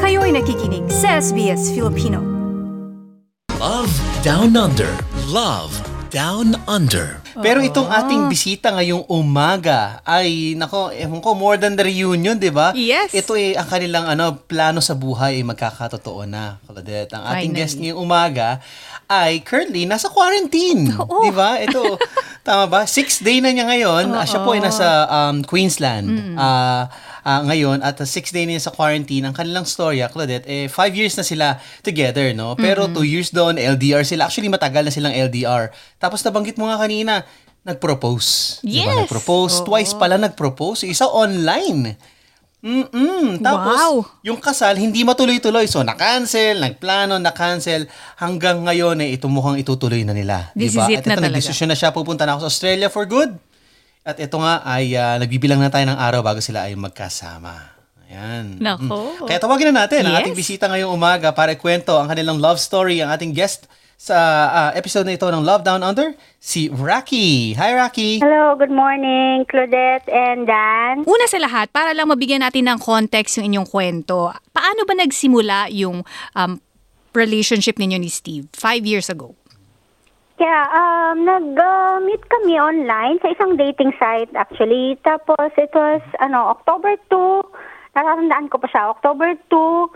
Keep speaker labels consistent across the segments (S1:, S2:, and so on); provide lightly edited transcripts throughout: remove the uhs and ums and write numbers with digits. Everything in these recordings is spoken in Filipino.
S1: Kayo'y nakikinig sa SBS Filipino.
S2: Love Down Under. Love Down Under.
S3: Pero itong ating bisita ngayong umaga ay, nako, ewan ko, more than the reunion, di ba?
S1: Yes.
S3: Ito ang kanilang plano sa buhay ay magkakatotoo na, Claudette. Ang ating
S1: Finally.
S3: guest ngayong umaga ay currently nasa quarantine.
S1: Oo.
S3: Di ba? Ito, tama ba? 6th day na niya ngayon. Siya po ay nasa Queensland. Ngayon, at 6th day niya sa quarantine. Ang kanilang storya, Claudette, 5 years na sila together, no? Pero 2 years doon, LDR sila. Actually, matagal na silang LDR. Tapos nabanggit mo nga kanina, nag-propose. Diba?
S1: Yes.
S3: Nag-propose.
S1: Oo.
S3: Twice pala nag-propose. Isa online. Tapos,
S1: Wow.
S3: yung kasal, hindi matuloy-tuloy. So, na-cancel, nagplano, na-cancel. Hanggang ngayon, ito mukhang itutuloy na nila.
S1: This
S3: diba?
S1: is it
S3: At ito,
S1: na talaga.
S3: nagdesisyon na siya, pupunta na ako sa Australia for good. At ito nga ay nagbibilang na tayo ng araw bago sila ay magkasama. Ayan.
S1: Nako.
S3: Kaya tawagin na natin ang
S1: Yes.
S3: ating bisita ngayong umaga para ikwento ang kanilang love story. Ang ating guest sa episode na ito ng Love Down Under, si Rocky. Hi, Rocky.
S4: Hello, good morning, Claudette and Dan.
S1: Una sa lahat, para lang mabigyan natin ng context yung inyong kwento, paano ba nagsimula yung relationship ninyo ni Steve 5 years ago?
S4: Yeah, nag-meet kami online sa isang dating site actually. Tapos it was October 2, natatandaan ko pa siya, October 2,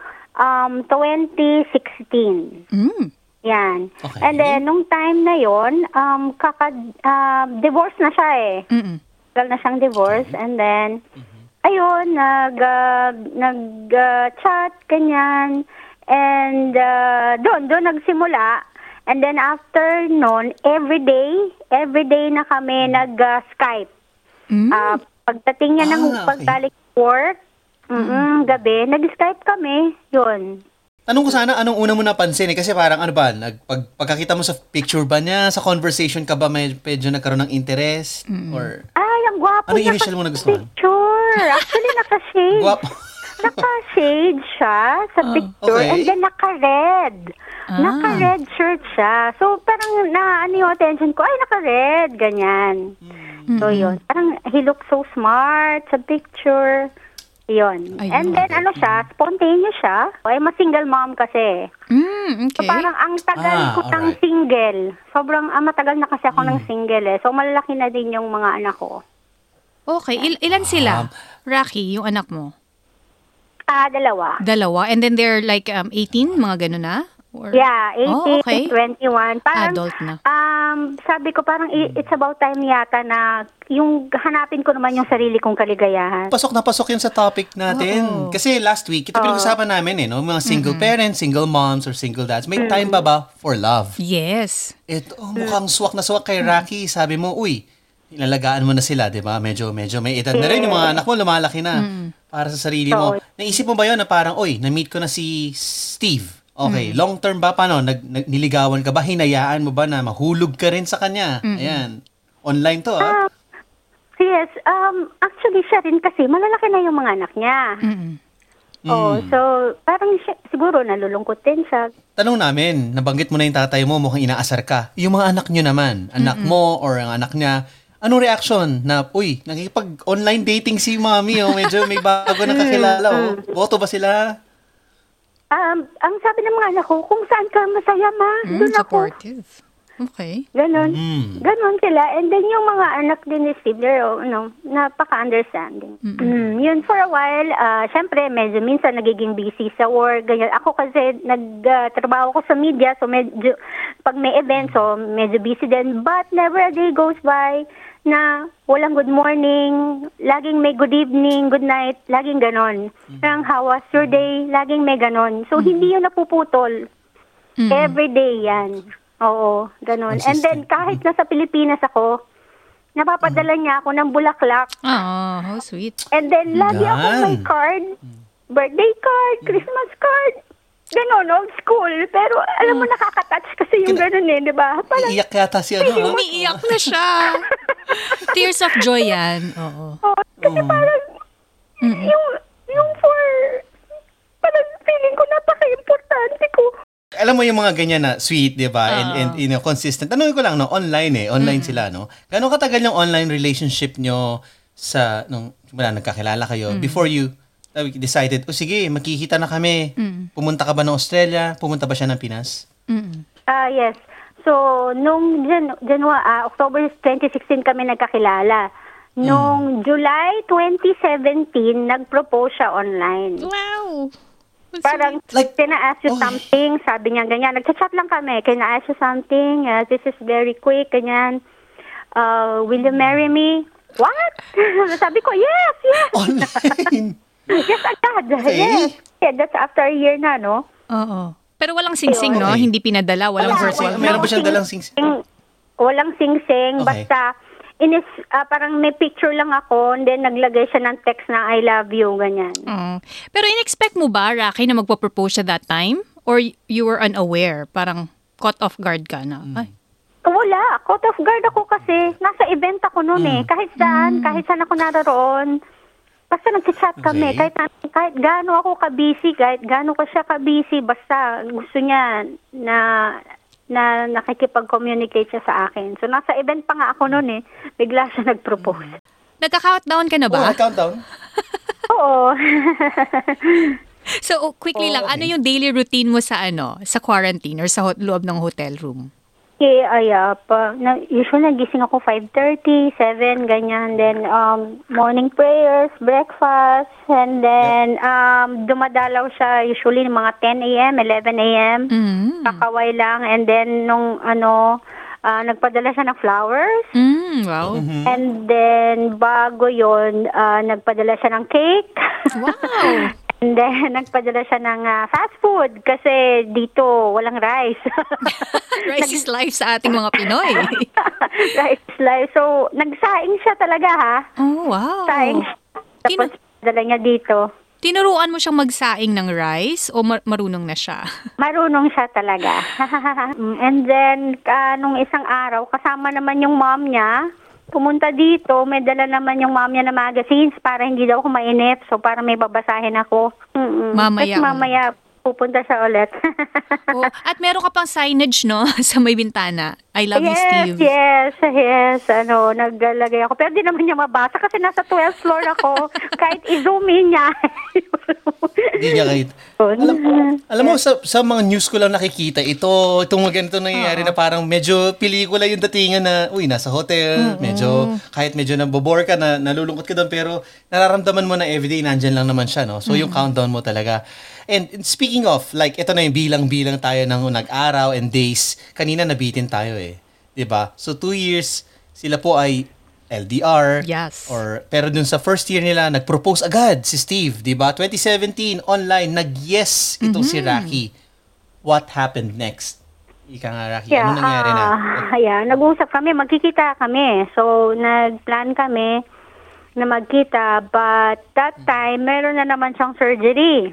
S4: 2016. Yan.
S3: Okay.
S4: And then nung time na yon, divorce na siya eh. Tagal na siyang divorce. And then ayun, nag-chat ganyan. And doon nagsimula. And then after noon, every day na kami nag-Skype. Pagdating niya ng
S3: Okay.
S4: pagdalik work, gabi, nag-Skype kami. Yun.
S3: Tanong ko sana, anong una mo napansin? Kasi parang pagkakita mo sa picture ba niya, sa conversation ka ba medyo nagkaroon ng interest? Or
S4: Ay, ang gwapo
S3: Ano
S4: niya
S3: initial mo
S4: sa
S3: nagustuhan?
S4: picture. Actually, naka-shade.
S3: guwapo?
S4: Naka-shade siya sa picture.
S3: okay.
S4: And then naka-red. Naka-red shirt siya. So, parang yung attention ko, ay, naka-red. Ganyan. So, yun. Parang he looks so smart sa picture. Yun.
S1: Ayun.
S4: And then, spontaneous siya. I'm a single mom kasi. So,
S1: Okay.
S4: parang ang tagal ko ng
S3: alright.
S4: single. Sobrang matagal na kasi ako ng single eh. So, malalaki na din yung mga anak ko.
S1: Okay. Ilan sila? Rocky, yung anak mo?
S4: Dalawa.
S1: Dalawa. And then they're like 18, mga gano'n na? Or...
S4: Yeah, 18,
S1: Oh, okay.
S4: 21. Parang,
S1: Adult na.
S4: Sabi ko parang it's about time yata na yung hanapin ko naman yung sarili kong kaligayahan.
S3: Pasok na pasok yun sa topic natin.
S1: Oo.
S3: Kasi last week, ito pinag-usapan namin mga single parents, single moms, or single dads. May time ba for love?
S1: Yes.
S3: Ito, mukhang swak na swak kay Rocky. Sabi mo, ilalagaan mo na sila, di ba? Medyo may edad na rin. Yung mga anak mo, lumalaki na. Para sa sarili mo. Naisip mo ba yun na parang, na-meet ko na si Steve. Okay, long term ba? Paano? Niligawan ka ba? Hinayaan mo ba na mahulog ka rin sa kanya? Ayan. Online to,
S4: Yes, actually siya rin kasi malalaki na yung mga anak niya. So parang siguro nalulungkot din siya.
S3: Tanong namin, nabanggit mo na yung tatay mo, mukhang inaasar ka. Yung mga anak nyo naman, anak mo or ang anak niya, anong reaction na, nakikipag-online dating si mami, medyo may bago na kakilala, Boto ba sila?
S4: Ang sabi ng mga anak ko, kung saan ka masaya ma, doon ako.
S1: Supportive. Okay.
S4: Ganon. Ganon sila. And then yung mga anak din ni Steve, they're, napaka-understanding. Yun, for a while, syempre, medyo minsan nagiging busy sa work, ganyan. Ako kasi, nagtrabaho ko sa media, so medyo, pag may event, so medyo busy din. But never a day goes by na walang good morning, laging may good evening, good night, laging ganon. Parang how was your day, laging may ganon. So, hindi yun napuputol. Every day yan. Oo, ganon. And then, kahit nasa Pilipinas ako, napapadala niya ako ng bulaklak.
S1: Oh, how sweet.
S4: And then, lagi akong may
S3: Yan.
S4: card. Birthday card, Christmas card. Ganon, old school. Pero, alam mo, nakaka-touch kasi yung ganon di ba? Parang,
S3: Iiyak yata si
S1: Umiiyak na siya. Tears of joy yan. Oo.
S4: kasi parang, yung for, parang feeling ko napaka-importante ko.
S3: Alam mo yung mga ganyan na sweet, di ba? And consistent. Tanungin ko lang, online online sila, no? Gano'ng katagal yung online relationship nyo nung nagkakilala kayo before you decided, sige, magkikita na kami. Pumunta ka ba ng Australia? Pumunta ba siya ng Pinas?
S4: Yes. So, nung October 2016 kami nagkakilala. Nung July 2017, nag-propose siya online.
S1: Wow!
S4: Parang, can I ask you something? Sabi niya, ganyan. Nag-chat lang kami. Can I ask you something? This is very quick, ganyan. Will you marry me? What? Sabi ko, yes.
S3: Online?
S4: Yes, agad.
S3: Okay.
S4: Yes. Yeah, that's after a year na, no?
S1: Oo. Pero walang singsing, no?
S3: Okay.
S1: Hindi pinadala, walang virtual.
S3: Meron ba siyang dalang sing-sing?
S4: Walang sing-sing.
S3: Okay.
S4: Basta, parang may picture lang ako, and then naglagay siya ng text na I love you, ganyan.
S1: Pero in-expect mo ba, Rocky, na magpo-propose siya that time? Or you were unaware? Parang caught off guard ka na? Ay.
S4: Wala. Caught off guard ako kasi nasa event ako noon eh. Kahit saan ako naroon. Basta nag-chat kami.
S3: Okay.
S4: Kahit gaano ako ka-busy, kahit gaano ko siya ka-busy, basta gusto niya na nakikipag-communicate siya sa akin. So, nasa event pa nga ako noon eh. Bigla siya nag-propose.
S1: Nagka-countdown ka na ba?
S3: Countdown?
S4: Oo.
S1: So, quickly lang, ano yung daily routine mo sa sa quarantine or sa loob ng hotel room?
S4: Usually nagising ako 5:30, 7, ganyan. Then, morning prayers, breakfast, and then, dumadalaw siya usually mga 10 a.m., 11 a.m. Kakaway lang. And then, nung, nagpadala siya ng flowers.
S1: Wow.
S4: And then, bago yon nagpadala siya ng cake.
S1: Wow.
S4: And then, nagpadala siya ng fast food kasi dito walang rice.
S1: Rice is life sa ating mga Pinoy.
S4: Rice is life. So, nagsaing siya talaga, ha?
S1: Oh, wow.
S4: Saing siya. Tapos, dala niya dito.
S1: Tinuruan mo siyang magsaing ng rice o marunong na siya?
S4: Marunong siya talaga. And then, nung isang araw, kasama naman yung mom niya, pumunta dito, may dala naman yung mom niya na magazines para hindi daw ako mainip. So, para may babasahin ako.
S1: Mamaya.
S4: Tapos mamaya, pupunta siya ulit.
S1: Oh, at meron ka pang signage, no? Sa may bintana. I love you, Steve.
S4: Yes. Naglalagay ako. Pero di naman niya mabasa kasi nasa 12th floor ako. Kahit i-zoom in niya.
S3: Hindi niya kahit. Alam mo, sa mga news ko lang nakikita, itong ganito nangyayari na parang medyo pelikula yung datingan na, nasa hotel, kahit medyo nabobore ka, nalulungkot ka doon, pero nararamdaman mo na everyday nandyan lang naman siya, no? So yung countdown mo talaga. And speaking of, like, ito na yung bilang-bilang tayo ng nag-araw and days. Kanina nabitin tayo eh. 'Di ba? So 2 years, sila po ay LDR.
S1: Yes.
S3: Pero dun sa first year nila, nag-propose agad si Steve, 'di ba? 2017, online, nag-yes itong si Rocky. What happened next? Ika nga, Rocky, ano nangyari na?
S4: Nag-usap kami, magkikita kami. So, nag-plan kami na magkita. But that time, meron na naman siyang surgery.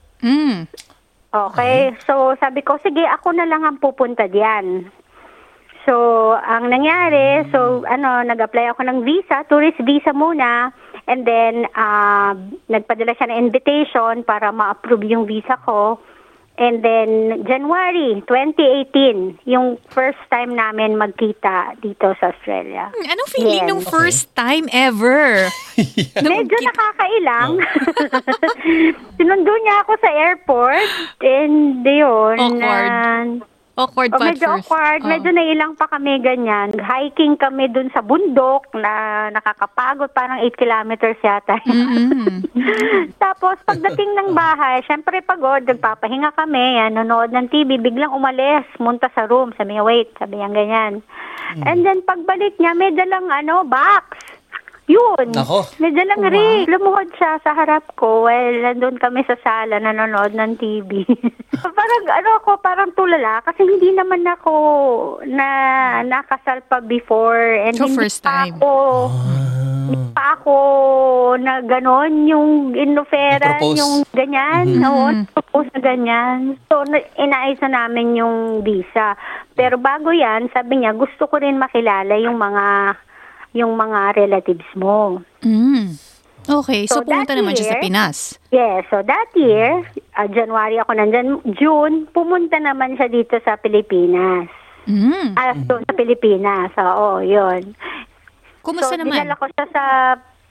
S4: Okay. So, sabi ko, sige, ako na lang ang pupunta diyan. So, ang nangyari, nag-apply ako ng visa, tourist visa muna, and then, nagpadala siya ng invitation para ma-approve yung visa ko. And then, January 2018, yung first time namin magkita dito sa Australia.
S1: Anong feeling nung first time ever?
S4: Medyo nakakailang. Sinundo niya ako sa airport, and yun.
S1: Awkward pa
S4: medyo
S1: first.
S4: awkward. Medyo nailang pa kami ganyan. Hiking kami dun sa bundok na nakakapagod. Parang 8 kilometers yata. Tapos pagdating ng bahay, syempre pagod. Nagpapahinga kami. Nanonood ng TV. Biglang umalis. Munta sa room. Sabi niya, wait. Sabi niya ganyan. And then pagbalik niya, may dalang box. Yun.
S3: Nako.
S4: May dalang ring. Lumuhod siya sa harap ko while nandun kami sa sala nanonood ng TV. Parang tulala kasi hindi naman ako nakasal pa before and
S1: So,
S4: hindi
S1: first time.
S4: Hindi pa ako na ganon yung inoferan,
S3: Nag-propose.
S4: yung ganyan. Propose na ganyan. So, inaayos na namin yung visa. Pero bago yan, sabi niya, gusto ko rin makilala yung mga relatives mo.
S1: Okay, so pumunta naman siya sa Pinas.
S4: Yes, so that year, January ako nandyan, June, pumunta naman siya dito sa Pilipinas. So, sa Pilipinas, yun.
S1: Kumusta naman?
S4: Dinala ko siya sa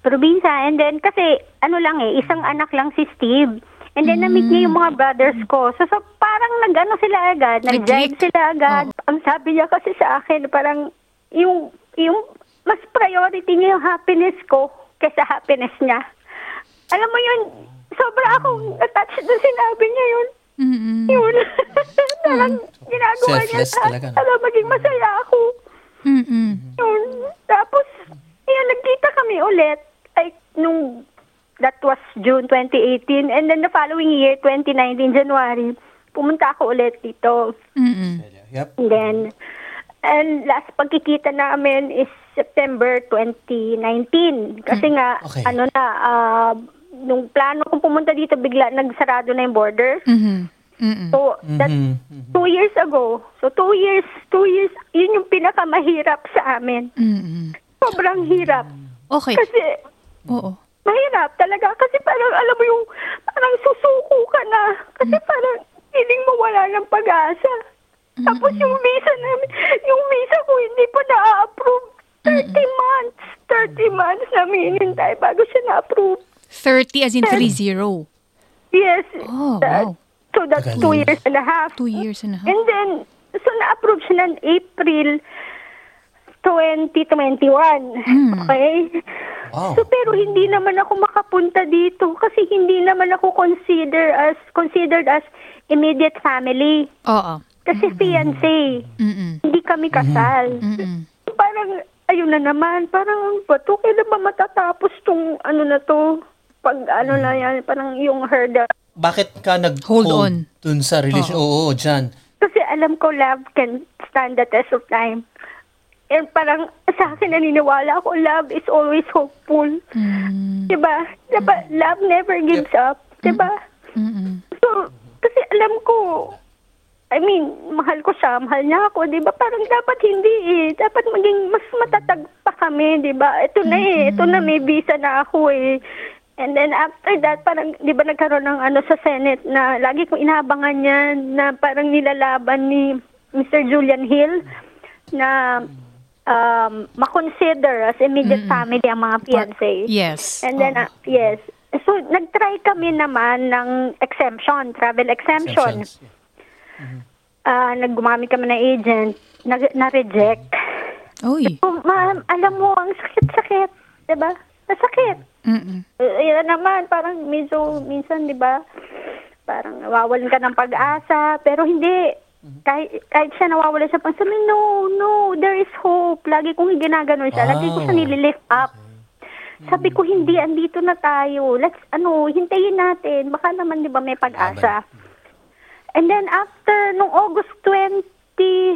S4: probinsya. And then, kasi, isang anak lang si Steve. And then, na-meet niya yung mga brothers ko. So parang nag-ano sila agad, nag-jive sila agad. Ang sabi niya kasi sa akin, parang, yung mas priority niya yung happiness ko kaysa happiness niya. Alam mo yun, sobra akong attached na sinabi niya yun. Yun. Parang ginagawa niya
S3: Selfless talaga, no?
S4: para maging masaya ako. Yun. Tapos, nagkita kami ulit. Like, that was June 2018. And then the following year, 2019, January, pumunta ako ulit dito.
S3: Yep.
S4: And last pagkikita namin is September 2019. Kasi nga,
S3: Okay.
S4: nung plano kong pumunta dito, bigla nagsarado na yung border. So, that's 2 years ago. So, 2 years, yun yung pinakamahirap sa amin. Sobrang hirap.
S1: Okay.
S4: Kasi,
S1: Oo.
S4: mahirap talaga. Kasi parang, alam mo yung, parang susuko ka na. Kasi parang, feeling mo wala ng pag-asa. Tapos yung visa ko hindi pa na-approve. 30 months namin hinintay bago siya na-approve.
S1: 30 as in 30.
S4: Yes.
S1: Oh, wow.
S4: So that's 2 years and a half.
S1: 2 years and a half.
S4: And then, so na-approve siya ng April 2021. Okay?
S3: Wow.
S4: So pero hindi naman ako makapunta dito kasi hindi naman ako considered as immediate family.
S1: Oo.
S4: Kasi fiancé. Hindi kami kasal. Parang, ayun na naman, parang, bato, kailan ba matatapos tong, na to? Pag, na yan, parang yung herda.
S3: Bakit ka
S1: Hold on.
S3: dun sa relation? Oo, dyan.
S4: Kasi alam ko, love can stand the test of time. And parang, sa akin naniniwala ako, love is always hopeful. Diba? Love never gives up. Diba? So, kasi alam ko, mahal ko siya, mahal niya ako, di ba? Parang dapat hindi eh. Dapat maging mas matatag pa kami, di ba? Ito na may visa na ako eh. And then after that, parang, di ba nagkaroon ng sa Senate na lagi kong inabangan niya na parang nilalaban ni Mr. Julian Hill na makonsider as immediate family ang mga fiancé.
S1: Yes.
S4: And then, yes. So, nag-try kami naman ng exemption, travel exemption.
S3: Exemptions.
S4: Naggumamit kami ng agent, na-reject.
S1: Uy.
S4: So, ma'am, alam mo, ang sakit-sakit. Diba? Masakit. Yan naman, parang minsan, diba? Parang nawawalan ka ng pag-asa, pero hindi. Kahit siya nawawalan siya, pang sabi, no, there is hope. Lagi kong ginaganon siya. Lagi ko siya nililift up. Sabi ko, hindi, andito na tayo. Let's, hintayin natin. Baka naman, diba, may pag-asa. And then after nung August 2021,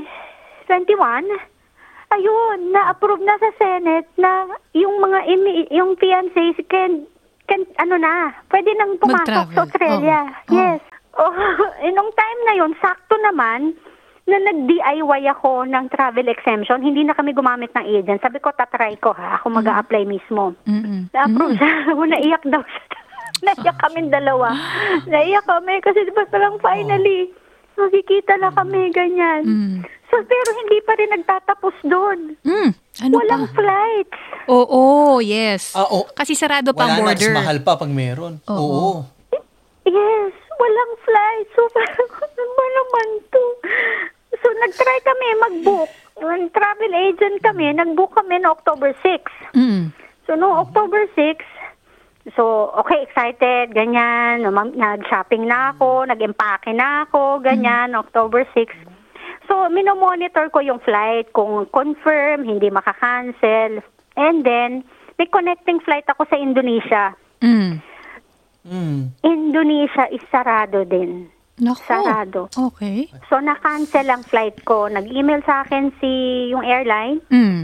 S4: ayun, na-approve na sa Senate na yung yung fiancés can pwede nang pumasok
S1: Mag-travel.
S4: sa Australia. Yes. Nung time na yun, sakto naman na nag-DIY ako ng travel exemption. Hindi na kami gumamit ng agent. Sabi ko, tatry ko ako mag-a-apply mismo. Na-approve siya. Naiyak daw siya. Naiyak kami dalawa. Naiyak kami kasi diba parang finally, makikita na kami, ganyan. So, pero hindi pa rin nagtatapos doon.
S1: Ano
S4: Walang
S1: pa?
S4: flights.
S1: Oo, yes.
S3: Oo.
S1: Kasi sarado pa ang
S3: Wala na,
S1: border.
S3: mas mahal pa pag meron. Oo.
S4: Yes, walang flights. So, parang, ano ba naman to? So, nag-try kami mag-book. Travel agent kami, nag-book kami no October 6. So, no October 6, so, okay, excited, ganyan. Nag-shopping na ako, nag-empake na ako, ganyan, October 6. So, minomonitor ko yung flight, kung confirm, hindi makakancel. And then, may connecting flight ako sa Indonesia. Indonesia is sarado din.
S1: Naku.
S4: Sarado.
S1: Okay.
S4: So, na-cancel ang flight ko. Nag-email sa akin yung airline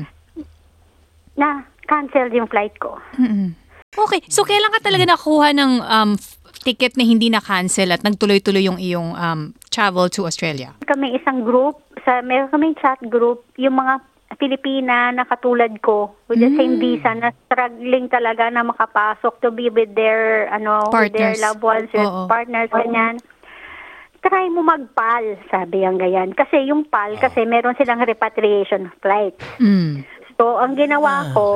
S4: na cancel yung flight ko.
S1: Okay. So, kailan ka talaga nakuha ng ticket na hindi na-cancel at nagtuloy-tuloy yung iyong travel to Australia?
S4: Kami isang group, meron kaming chat group, yung mga Pilipina na katulad ko with the same visa na struggling talaga na makapasok to be with their with their
S1: Partners.
S4: loved ones, with
S1: Oo.
S4: partners, ganyan. Try mo mag-PAL, sabi ang ganyan. Kasi yung PAL, kasi meron silang repatriation flights. So, ang ginawa ko,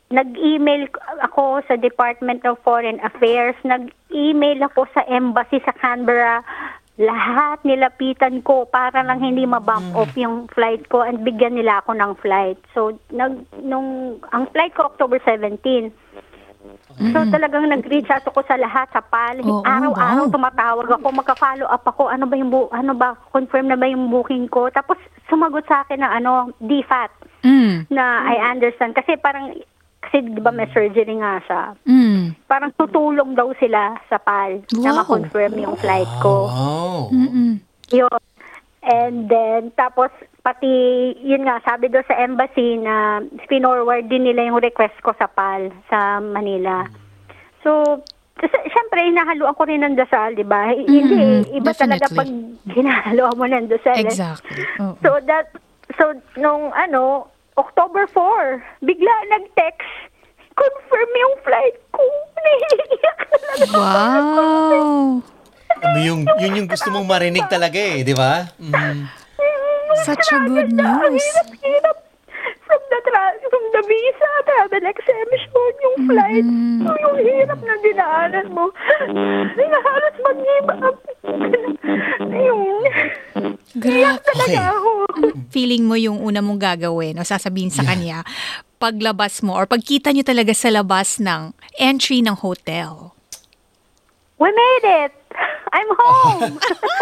S4: nag-email ako sa Department of Foreign Affairs, nag-email ako sa embassy sa Canberra. Lahat nilapitan ko para lang hindi ma-bump off yung flight ko and bigyan nila ako ng flight. So, ang flight ko October 17. So, talagang nag-reach out ako sa lahat, sa PAL.
S1: Oo,
S4: Araw-araw
S1: wow.
S4: tumatawag ako, magka-follow up ako, confirm na ba yung booking ko? Tapos, sumagot sa akin na DFAT, na I understand. Kasi di ba may surgery nga siya. Parang tutulong daw sila sa PAL na
S1: Wow.
S4: ma-confirm yung flight ko.
S3: Wow.
S4: Yun. And then, tapos, pati, yun nga, sabi doon sa embassy na pinorward din nila yung request ko sa PAL sa Manila. So, syempre, hinahaluan ko rin ng dasal, di ba? Hindi, iba talaga
S1: Definitely.
S4: pag hinahaluan mo ng dasal.
S1: Exactly. Oo.
S4: So, nung October 4, bigla nag-text, confirm yung flight ko. Nahihiyak talaga.
S1: Wow.
S3: Yun yung gusto mong marinig talaga eh, di ba?
S1: Such a good news.
S4: Hirap. From the visa, travel exemption, yung flight, yung hirap na dinaanan mo. Halos mag-give up. Yung,
S1: Grabe.
S4: talaga ako.
S1: Feeling mo yung una mong gagawin o sasabihin sa kanya paglabas mo or pagkita nyo talaga sa labas ng entry ng hotel.
S4: We made it! I'm home!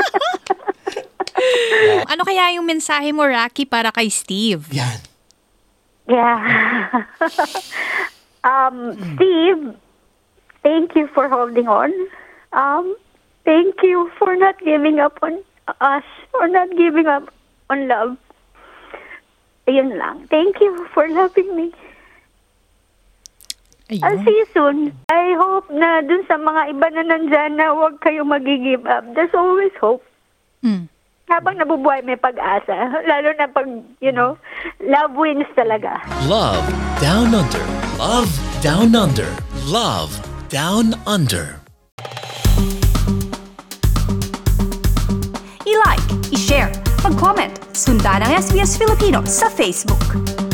S1: Ano kaya yung mensahe mo, Rocky, para kay Steve?
S3: Yan.
S4: Yeah. Steve, thank you for holding on. Thank you for not giving up on us or not giving up on love. Ayun lang. Thank you for loving me. I'll
S1: Ayun.
S4: see you soon. I hope na dun sa mga iba na nandyan na huwag kayo mag-give up. There's always hope. Habang nabubuhay may pag-asa. Lalo na pag, love wins talaga.
S2: Love Down Under. Love Down Under. Love Down Under.
S5: I-like, i-share, mag-comment, sundan ang SBS Filipino sa Facebook.